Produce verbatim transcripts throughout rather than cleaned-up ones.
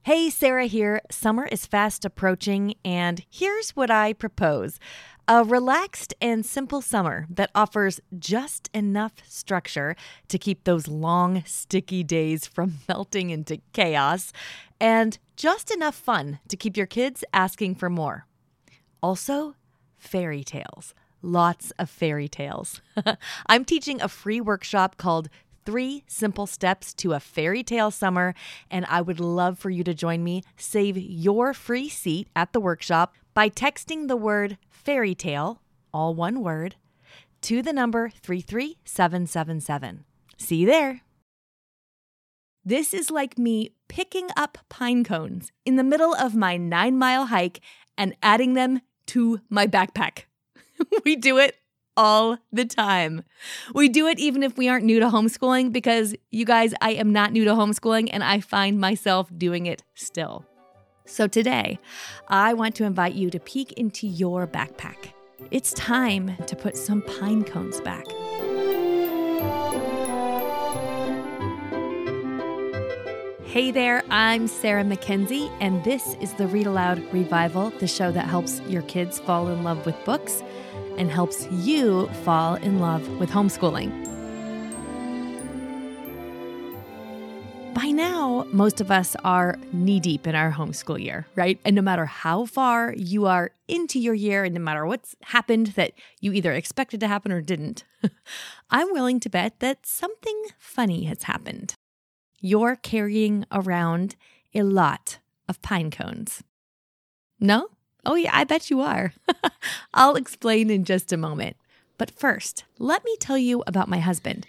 Hey, Sarah here. Summer is fast approaching, and here's what I propose. A relaxed and simple summer that offers just enough structure to keep those long, sticky days from melting into chaos, and just enough fun to keep your kids asking for more. Also, fairy tales. Lots of fairy tales. I'm teaching a free workshop called Three Simple Steps to a Fairy Tale Summer, and I would love for you to join me. Save your free seat at the workshop by texting the word fairy tale, all one word, to the number three three seven seven seven. See you there. This is like me picking up pine cones in the middle of my nine-mile hike and adding them to my backpack. We do it all the time. We do it even if we aren't new to homeschooling because, you guys, I am not new to homeschooling and I find myself doing it still. So today, I want to invite you to peek into your backpack. It's time to put some pine cones back. Hey there, I'm Sarah Mackenzie, and this is the Read Aloud Revival, the show that helps your kids fall in love with books and helps you fall in love with homeschooling. By now, most of us are knee-deep in our homeschool year, right? And no matter how far you are into your year and no matter what's happened that you either expected to happen or didn't, I'm willing to bet that something funny has happened. You're carrying around a lot of pine cones. No? Oh yeah, I bet you are. I'll explain in just a moment. But first, let me tell you about my husband.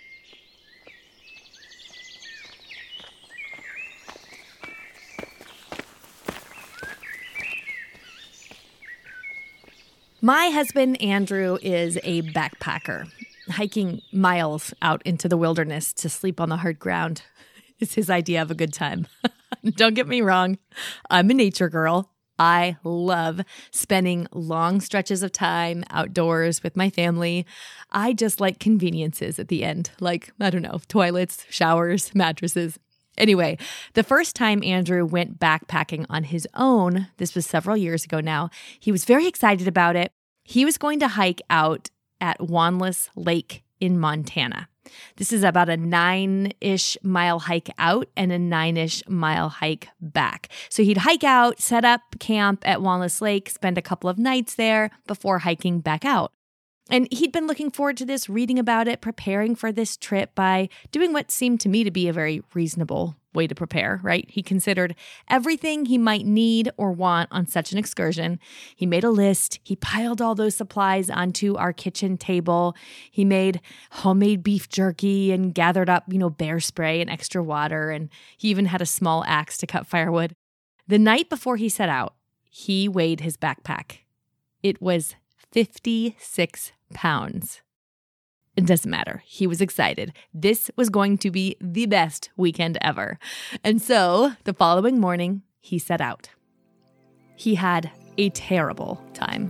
My husband, Andrew, is a backpacker. Hiking miles out into the wilderness to sleep on the hard ground is his idea of a good time. Don't get me wrong, I'm a nature girl. I love spending long stretches of time outdoors with my family. I just like conveniences at the end, like, I don't know, toilets, showers, mattresses. Anyway, the first time Andrew went backpacking on his own, this was several years ago now, he was very excited about it. He was going to hike out at Wanlis Lake in Montana. This is about a nine-ish mile hike out and a nine-ish mile hike back. So he'd hike out, set up camp at Wanlis Lake, spend a couple of nights there before hiking back out. And he'd been looking forward to this, reading about it, preparing for this trip by doing what seemed to me to be a very reasonable way to prepare, right? He considered everything he might need or want on such an excursion. He made a list. He piled all those supplies onto our kitchen table. He made homemade beef jerky and gathered up, you know, bear spray and extra water. And he even had a small axe to cut firewood. The night before he set out, he weighed his backpack. It was fifty-six pounds. It doesn't matter. He was excited. This was going to be the best weekend ever. And so the following morning, he set out. He had a terrible time.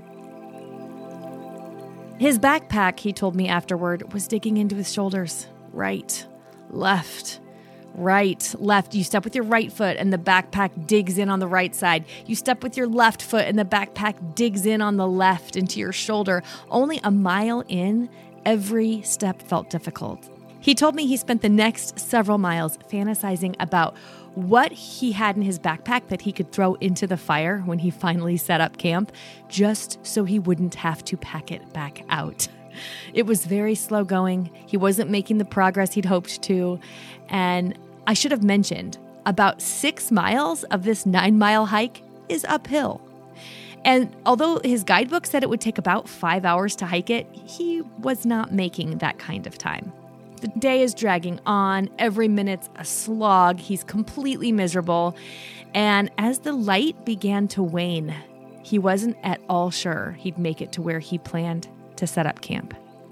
His backpack, he told me afterward, was digging into his shoulders. Right, left, right, left. You step with your right foot and the backpack digs in on the right side. You step with your left foot and the backpack digs in on the left into your shoulder. Only a mile in, every step felt difficult. He told me he spent the next several miles fantasizing about what he had in his backpack that he could throw into the fire when he finally set up camp, just so he wouldn't have to pack it back out. It was very slow going. He wasn't making the progress he'd hoped to. And I should have mentioned, about six miles of this nine-mile hike is uphill. And although his guidebook said it would take about five hours to hike it, he was not making that kind of time. The day is dragging on. Every minute's a slog. He's completely miserable. And as the light began to wane, he wasn't at all sure he'd make it to where he planned to set up camp.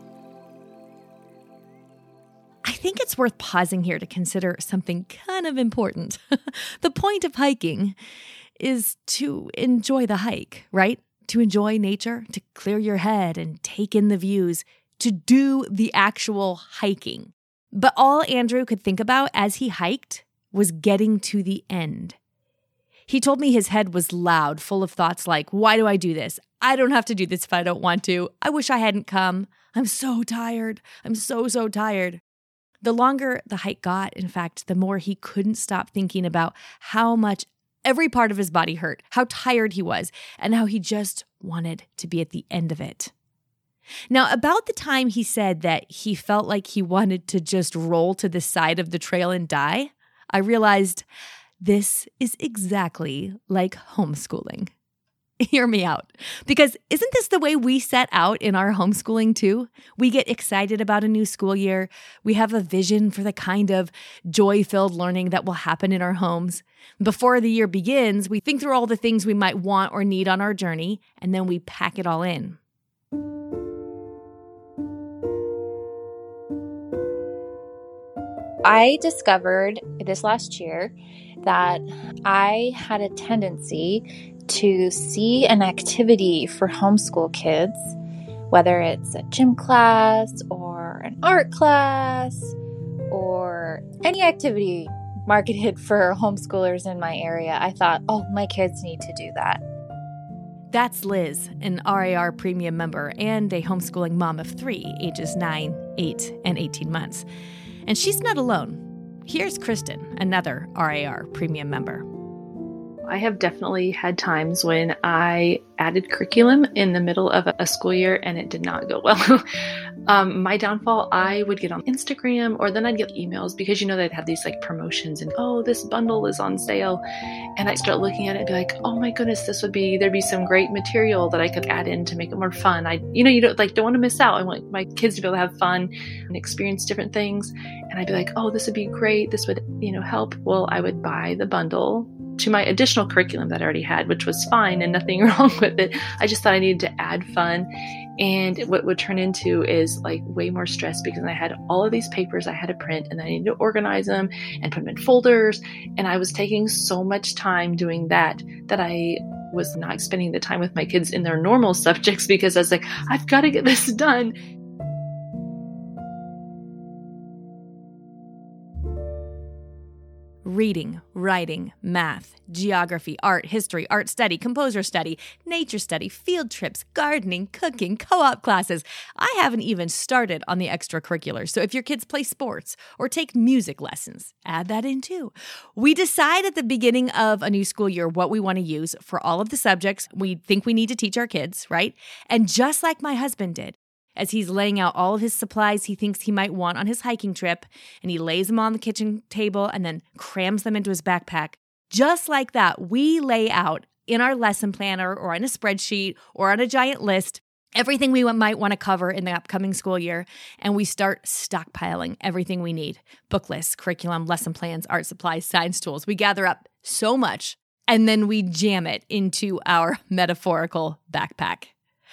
I think it's worth pausing here to consider something kind of important. The point of hiking is to enjoy the hike, right? To enjoy nature, to clear your head and take in the views, to do the actual hiking. But all Andrew could think about as he hiked was getting to the end. He told me his head was loud, full of thoughts like, why do I do this? I don't have to do this if I don't want to. I wish I hadn't come. I'm so tired. I'm so, so tired. The longer the hike got, in fact, the more he couldn't stop thinking about how much every part of his body hurt, how tired he was, and how he just wanted to be at the end of it. Now, about the time he said that he felt like he wanted to just roll to the side of the trail and die, I realized this is exactly like homeschooling. Hear me out. Because isn't this the way we set out in our homeschooling too? We get excited about a new school year. We have a vision for the kind of joy-filled learning that will happen in our homes. Before the year begins, we think through all the things we might want or need on our journey, and then we pack it all in. I discovered this last year that I had a tendency to see an activity for homeschool kids, whether it's a gym class or an art class or any activity marketed for homeschoolers in my area. I thought, oh, my kids need to do that. That's Liz, an R A R premium member and a homeschooling mom of three, ages nine, eight, and eighteen months. And she's not alone. Here's Kristen, another R A R premium member. I have definitely had times when I added curriculum in the middle of a school year and it did not go well. um, my downfall, I would get on Instagram or then I'd get emails because, you know, they'd have these like promotions and, oh, this bundle is on sale. And I'd start looking at it and be like, oh my goodness, this would be, there'd be some great material that I could add in to make it more fun. I, you know, you don't like, don't want to miss out. I want my kids to be able to have fun and experience different things. And I'd be like, oh, this would be great. This would, you know, help. Well, I would buy the bundle to my additional curriculum that I already had, which was fine and nothing wrong with it. I just thought I needed to add fun. And what would turn into is like way more stress because I had all of these papers I had to print and I needed to organize them and put them in folders. And I was taking so much time doing that, that I was not spending the time with my kids in their normal subjects because I was like, I've got to get this done. Reading, writing, math, geography, art, history, art study, composer study, nature study, field trips, gardening, cooking, co-op classes. I haven't even started on the extracurriculars. So if your kids play sports or take music lessons, add that in too. We decide at the beginning of a new school year what we want to use for all of the subjects we think we need to teach our kids, right? And just like my husband did, as he's laying out all of his supplies he thinks he might want on his hiking trip, and he lays them on the kitchen table and then crams them into his backpack. Just like that, we lay out in our lesson planner or on a spreadsheet or on a giant list everything we might want to cover in the upcoming school year, and we start stockpiling everything we need. Book lists, curriculum, lesson plans, art supplies, science tools. We gather up so much, and then we jam it into our metaphorical backpack.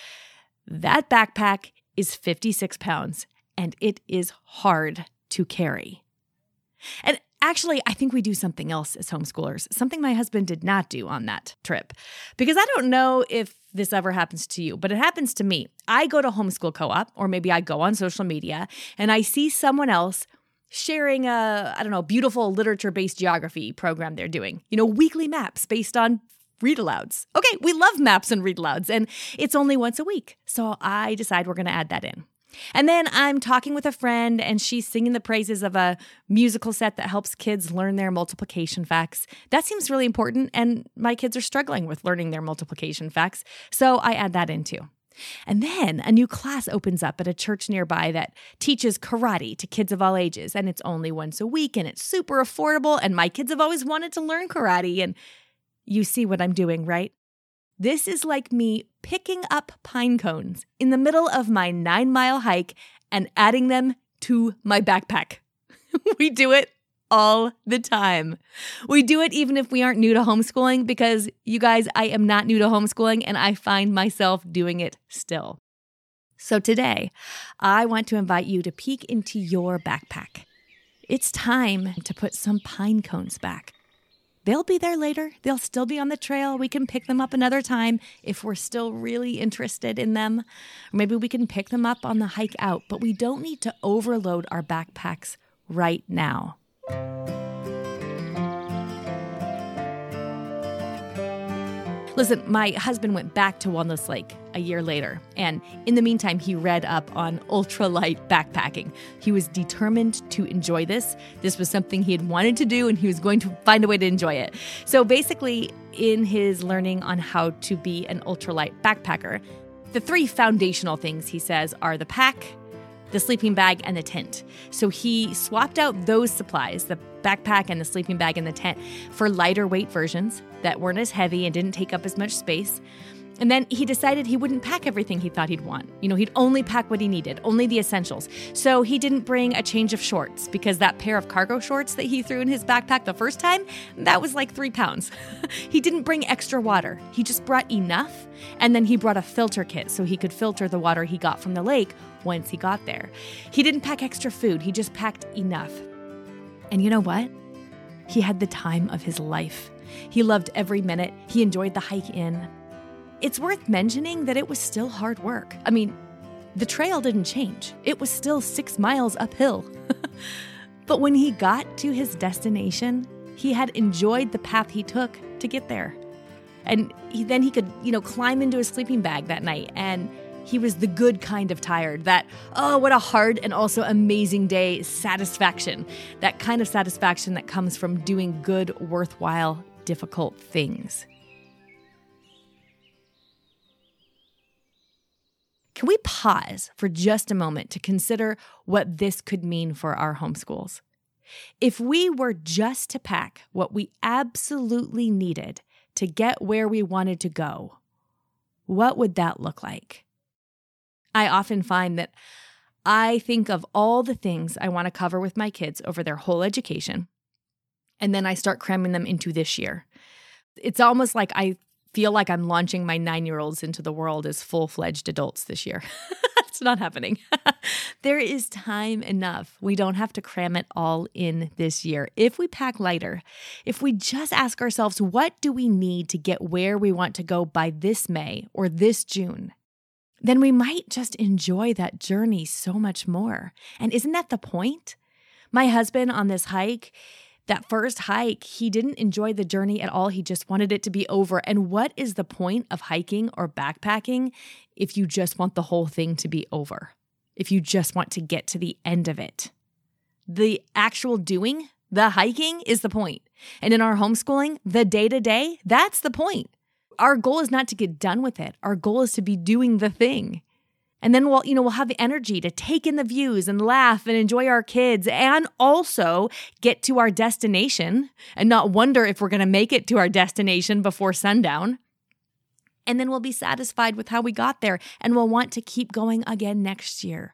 That backpack is fifty-six pounds, and it is hard to carry. And actually, I think we do something else as homeschoolers, something my husband did not do on that trip. Because I don't know if this ever happens to you, but it happens to me. I go to homeschool co-op, or maybe I go on social media, and I see someone else sharing a, I don't know, beautiful literature-based geography program they're doing. You know, weekly maps based on read-alouds. Okay, we love maps and read-alouds, and it's only once a week. So I decide we're going to add that in. And then I'm talking with a friend, and she's singing the praises of a musical set that helps kids learn their multiplication facts. That seems really important, and my kids are struggling with learning their multiplication facts, so I add that in too. And then a new class opens up at a church nearby that teaches karate to kids of all ages, and it's only once a week, and it's super affordable, and my kids have always wanted to learn karate, and you see what I'm doing, right? This is like me picking up pine cones in the middle of my nine-mile hike and adding them to my backpack. We do it all the time. We do it even if we aren't new to homeschooling because, you guys, I am not new to homeschooling and I find myself doing it still. So today, I want to invite you to peek into your backpack. It's time to put some pine cones back. They'll be there later. They'll still be on the trail. We can pick them up another time if we're still really interested in them. Or maybe we can pick them up on the hike out, but we don't need to overload our backpacks right now. Listen, my husband went back to Walnuts Lake a year later, and in the meantime, he read up on ultralight backpacking. He was determined to enjoy this. This was something he had wanted to do, and he was going to find a way to enjoy it. So basically, in his learning on how to be an ultralight backpacker, the three foundational things, he says, are the pack, the sleeping bag, and the tent. So he swapped out those supplies, the backpack and the sleeping bag and the tent, for lighter weight versions that weren't as heavy and didn't take up as much space. And then he decided he wouldn't pack everything he thought he'd want. You know, he'd only pack what he needed, only the essentials. So he didn't bring a change of shorts because that pair of cargo shorts that he threw in his backpack the first time, that was like three pounds. He didn't bring extra water. He just brought enough. And then he brought a filter kit so he could filter the water he got from the lake once he got there. He didn't pack extra food. He just packed enough. And you know what? He had the time of his life. He loved every minute. He enjoyed the hike in. It's worth mentioning that it was still hard work. I mean, the trail didn't change. It was still six miles uphill. But when he got to his destination, he had enjoyed the path he took to get there. And he, then he could, you know, climb into his sleeping bag that night, and he was the good kind of tired. That, oh, what a hard and also amazing day satisfaction. That kind of satisfaction that comes from doing good, worthwhile, difficult things. Can we pause for just a moment to consider what this could mean for our homeschools? If we were just to pack what we absolutely needed to get where we wanted to go, what would that look like? I often find that I think of all the things I want to cover with my kids over their whole education, and then I start cramming them into this year. It's almost like I feel like I'm launching my nine-year-olds into the world as full-fledged adults this year. It's not happening. There is time enough. We don't have to cram it all in this year. If we pack lighter, if we just ask ourselves, what do we need to get where we want to go by this May or this June? Then we might just enjoy that journey so much more. And isn't that the point? My husband on this hike, that first hike, he didn't enjoy the journey at all. He just wanted it to be over. And what is the point of hiking or backpacking if you just want the whole thing to be over? If you just want to get to the end of it? The actual doing, the hiking is the point. And in our homeschooling, the day-to-day, that's the point. Our goal is not to get done with it. Our goal is to be doing the thing. And then we'll, you know, we'll have the energy to take in the views and laugh and enjoy our kids and also get to our destination and not wonder if we're going to make it to our destination before sundown. And then we'll be satisfied with how we got there and we'll want to keep going again next year.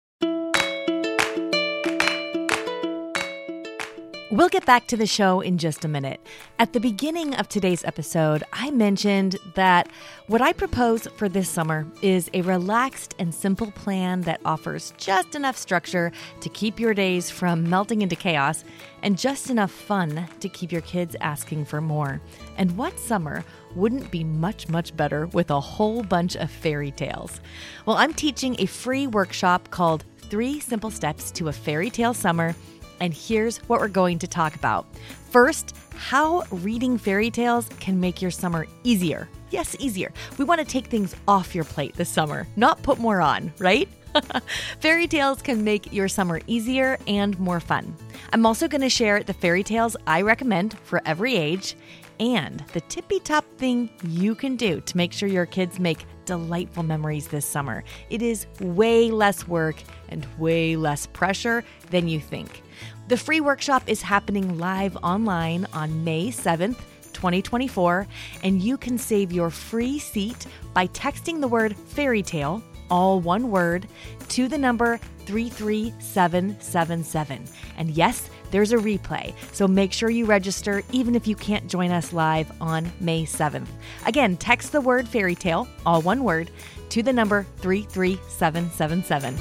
We'll get back to the show in just a minute. At the beginning of today's episode, I mentioned that what I propose for this summer is a relaxed and simple plan that offers just enough structure to keep your days from melting into chaos and just enough fun to keep your kids asking for more. And what summer wouldn't be much, much better with a whole bunch of fairy tales? Well, I'm teaching a free workshop called Three Simple Steps to a Fairy Tale Summer. And here's what we're going to talk about. First, how reading fairy tales can make your summer easier. Yes, easier. We want to take things off your plate this summer, not put more on, right? Fairy tales can make your summer easier and more fun. I'm also going to share the fairy tales I recommend for every age and the tippy-top thing you can do to make sure your kids make delightful memories this summer. It is way less work and way less pressure than you think. The free workshop is happening live online on May seventh, twenty twenty-four, and you can save your free seat by texting the word fairy tale, all one word, to the number three three seven seven seven. And yes, there's a replay, so make sure you register even if you can't join us live on May seventh. Again, text the word fairy tale, all one word, to the number three three seven seven seven.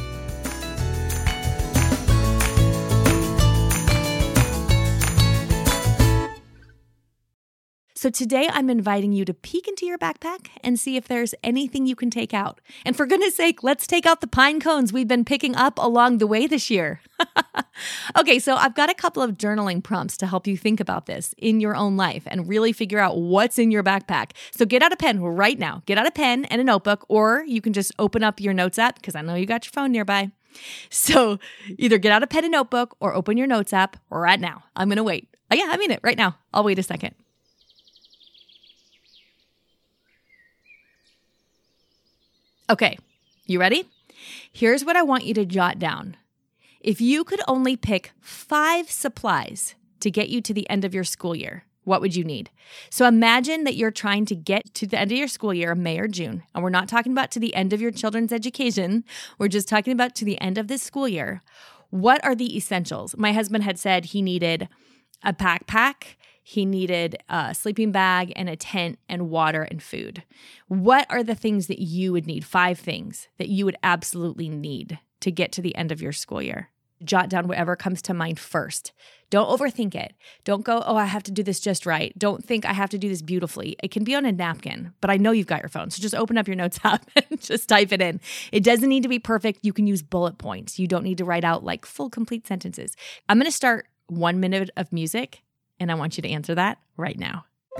So today I'm inviting you to peek into your backpack and see if there's anything you can take out. And for goodness sake, let's take out the pine cones we've been picking up along the way this year. Okay, so I've got a couple of journaling prompts to help you think about this in your own life and really figure out what's in your backpack. So get out a pen right now. Get out a pen and a notebook, or you can just open up your notes app because I know you got your phone nearby. So either get out a pen and notebook or open your notes app right now. I'm going to wait. Oh, yeah, I mean it right now. I'll wait a second. Okay, you ready? Here's what I want you to jot down. If you could only pick five supplies to get you to the end of your school year, what would you need? So imagine that you're trying to get to the end of your school year, May or June, and we're not talking about to the end of your children's education. We're just talking about to the end of this school year. What are the essentials? My husband had said he needed a backpack, he needed a sleeping bag and a tent and water and food. What are the things that you would need? Five things that you would absolutely need to get to the end of your school year. Jot down whatever comes to mind first. Don't overthink it. Don't go, oh, I have to do this just right. Don't think I have to do this beautifully. It can be on a napkin, but I know you've got your phone. So just open up your notes app and just type it in. It doesn't need to be perfect. You can use bullet points. You don't need to write out like full, complete sentences. I'm going to start one minute of music, and I want you to answer that right now.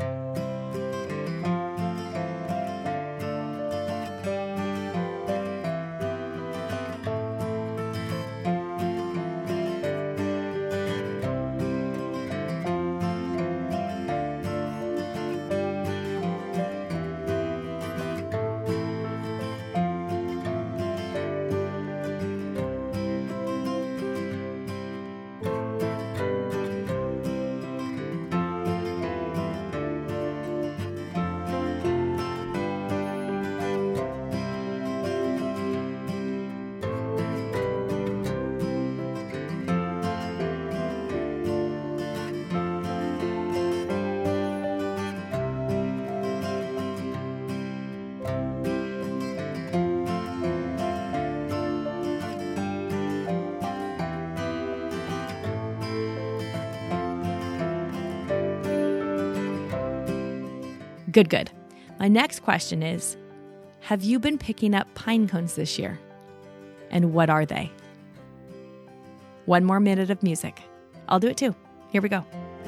Good, good. My next question is, have you been picking up pine cones this year? And what are they? One more minute of music. I'll do it too. Here we go.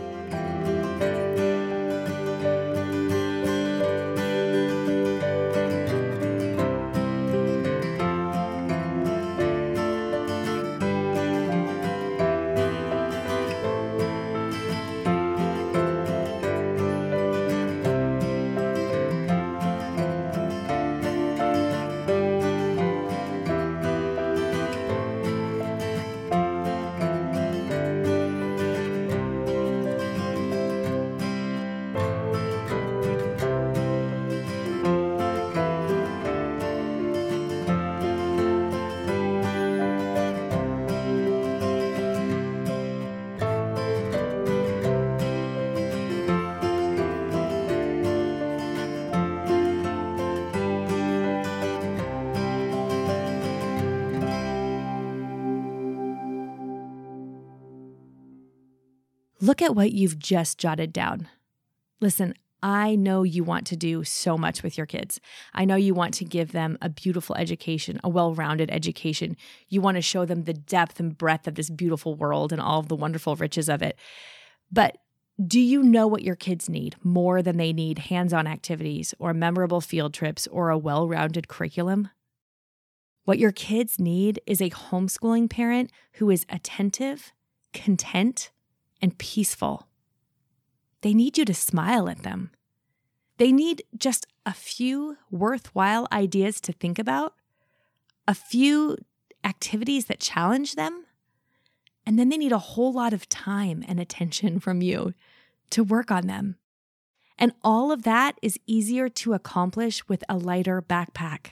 Look at what you've just jotted down. Listen, I know you want to do so much with your kids. I know you want to give them a beautiful education, a well-rounded education. You want to show them the depth and breadth of this beautiful world and all of the wonderful riches of it. But do you know what your kids need more than they need hands-on activities or memorable field trips or a well-rounded curriculum? What your kids need is a homeschooling parent who is attentive, content, and peaceful. They need you to smile at them. They need just a few worthwhile ideas to think about, a few activities that challenge them, and then they need a whole lot of time and attention from you to work on them. And all of that is easier to accomplish with a lighter backpack.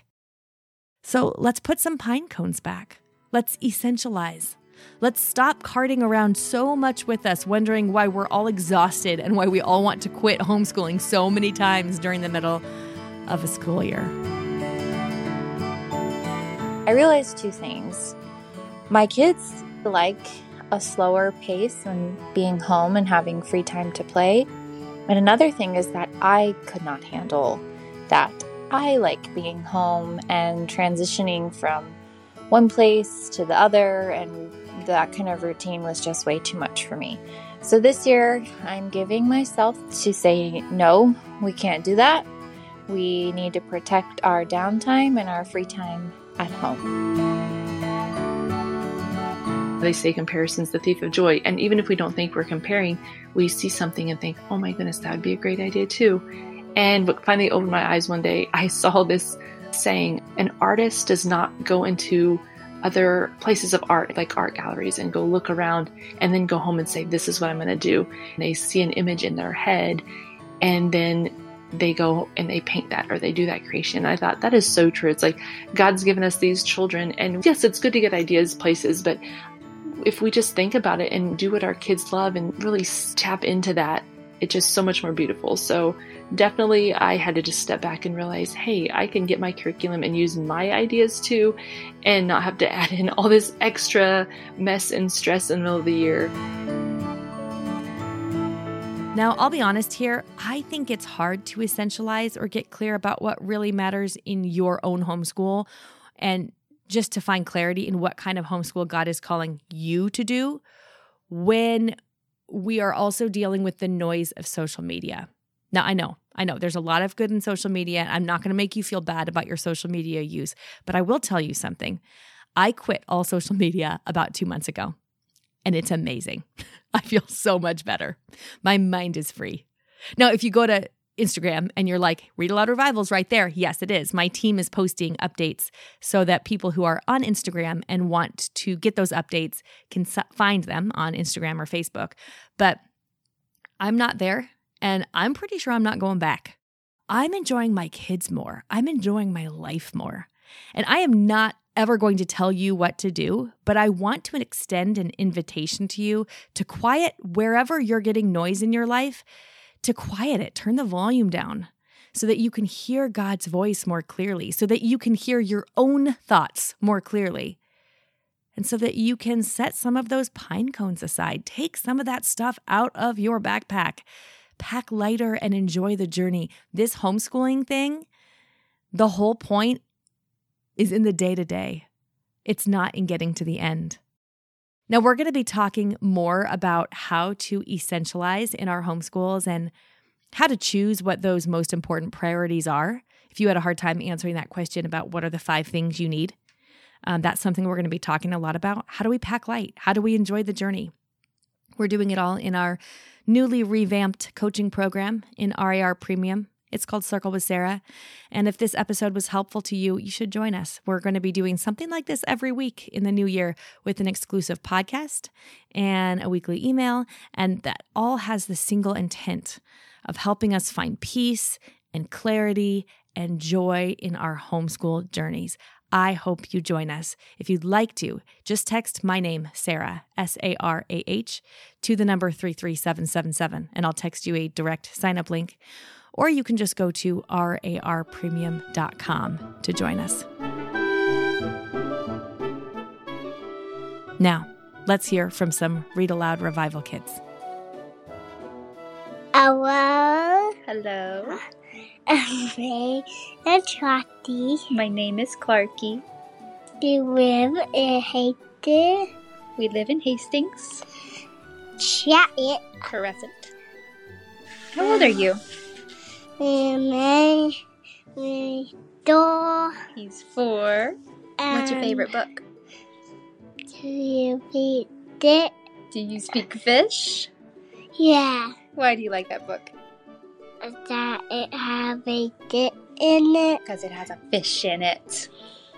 So let's put some pine cones back. Let's essentialize. Let's stop carting around so much with us, wondering why we're all exhausted and why we all want to quit homeschooling so many times during the middle of a school year. I realized two things. My kids like a slower pace when being home and having free time to play. And another thing is that I could not handle that. I like being home and transitioning from one place to the other, and that kind of routine was just way too much for me. So this year, I'm giving myself to say, no, we can't do that. We need to protect our downtime and our free time at home. They say comparison's the thief of joy. And even if we don't think we're comparing, we see something and think, oh my goodness, that would be a great idea too. And what finally opened my eyes one day, I saw this saying, an artist does not go into other places of art, like art galleries, and go look around and then go home and say, this is what I'm going to do. And they see an image in their head, and then they go and they paint that, or they do that creation. And I thought, that is so true. It's like God's given us these children, and yes, it's good to get ideas places, but if we just think about it and do what our kids love and really tap into that, it's just so much more beautiful. So definitely I had to just step back and realize, hey, I can get my curriculum and use my ideas too, and not have to add in all this extra mess and stress in the middle of the year. Now, I'll be honest here, I think it's hard to essentialize or get clear about what really matters in your own homeschool, and just to find clarity in what kind of homeschool God is calling you to do when we are also dealing with the noise of social media. Now, I know, I know there's a lot of good in social media. I'm not going to make you feel bad about your social media use, but I will tell you something. I quit all social media about two months ago, and it's amazing. I feel so much better. My mind is free. Now, if you go to Instagram and you're like, Read Aloud Revival's right there. Yes, it is. My team is posting updates so that people who are on Instagram and want to get those updates can find them on Instagram or Facebook. But I'm not there, and I'm pretty sure I'm not going back. I'm enjoying my kids more. I'm enjoying my life more. And I am not ever going to tell you what to do, but I want to extend an invitation to you to quiet wherever you're getting noise in your life, to quiet it, turn the volume down so that you can hear God's voice more clearly, so that you can hear your own thoughts more clearly, and so that you can set some of those pine cones aside. Take some of that stuff out of your backpack. Pack lighter and enjoy the journey. This homeschooling thing, the whole point is in the day-to-day. It's not in getting to the end. Now, we're going to be talking more about how to essentialize in our homeschools and how to choose what those most important priorities are. If you had a hard time answering that question about what are the five things you need, um, that's something we're going to be talking a lot about. How do we pack light? How do we enjoy the journey? We're doing it all in our newly revamped coaching program in R A R Premium. It's called Circle with Sarah. And if this episode was helpful to you, you should join us. We're going to be doing something like this every week in the new year with an exclusive podcast and a weekly email. And that all has the single intent of helping us find peace and clarity and joy in our homeschool journeys. I hope you join us. If you'd like to, just text my name, Sarah, S A R A H, to the number three three seven seven seven, and I'll text you a direct sign-up link. Or you can just go to R A R premium dot com to join us. Now, let's hear from some Read Aloud Revival kids. Hello. Hello. I'm Trotty. My name is Clarky. We live in Hastings. We live in Hastings. Chat it. Crescent. How old are you? My, my door. He's four. What's your favorite book? Do you read it? Do you speak fish? Yeah. Why do you like that book? That it has a dip in it. Because it has a fish in it.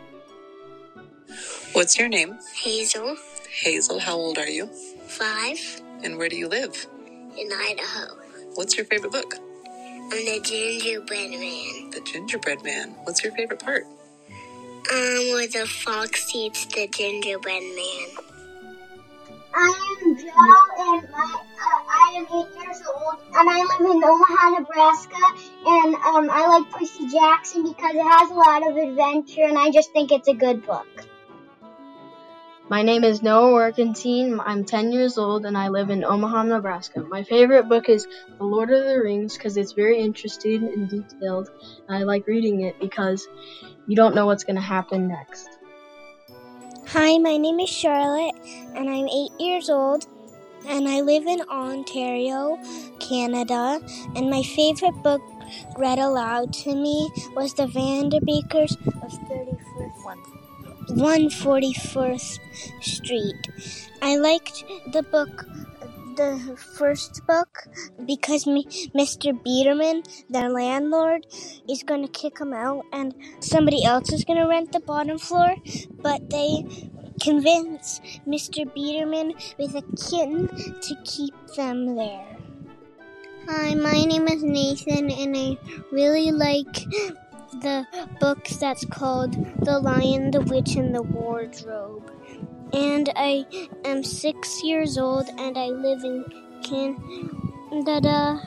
What's your name? Hazel. Hazel, how old are you? Five. And where do you live? In Idaho. What's your favorite book? I'm the Gingerbread Man. The Gingerbread Man. What's your favorite part? Um, where the fox eats the gingerbread man. I am Joe, and my, uh, I am eight years old, and I live in Omaha, Nebraska, and um, I like Percy Jackson because it has a lot of adventure, and I just think it's a good book. My name is Noah Workentine. I'm ten years old and I live in Omaha, Nebraska. My favorite book is The Lord of the Rings because it's very interesting and detailed. And I like reading it because you don't know what's going to happen next. Hi, my name is Charlotte and I'm eight years old and I live in Ontario, Canada. And my favorite book read aloud to me was The Vanderbekers of thirty-first One. one forty-first Street. I liked the book, the first book, because me, Mister Biederman, their landlord, is going to kick them out and somebody else is going to rent the bottom floor, but they convince Mister Biederman with a kitten to keep them there. Hi, my name is Nathan and I really like the book that's called The Lion, the Witch, and the Wardrobe. And I am six years old and I live in Canada,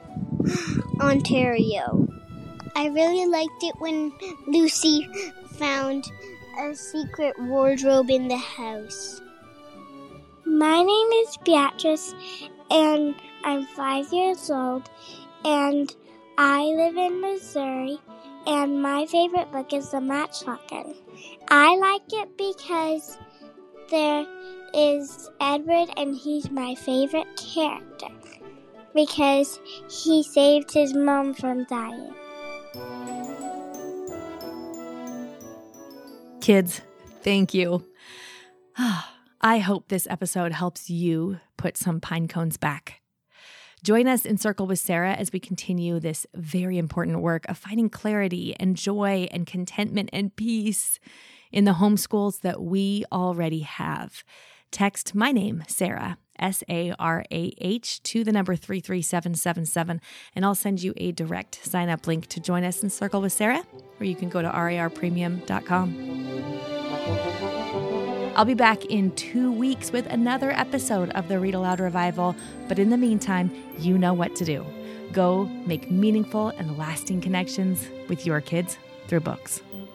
Ontario. I really liked it when Lucy found a secret wardrobe in the house. My name is Beatrice and I'm five years old and I live in Missouri. And my favorite book is The Matchlocker. I like it because there is Edward and he's my favorite character because he saved his mom from dying. Kids, thank you. I hope this episode helps you put some pine cones back. Join us in Circle with Sarah as we continue this very important work of finding clarity and joy and contentment and peace in the homeschools that we already have. Text my name, Sarah, S A R A H, to the number three three seven seven seven, and I'll send you a direct sign-up link to join us in Circle with Sarah, or you can go to R A R premium dot com. I'll be back in two weeks with another episode of the Read Aloud Revival, but in the meantime, you know what to do. Go make meaningful and lasting connections with your kids through books.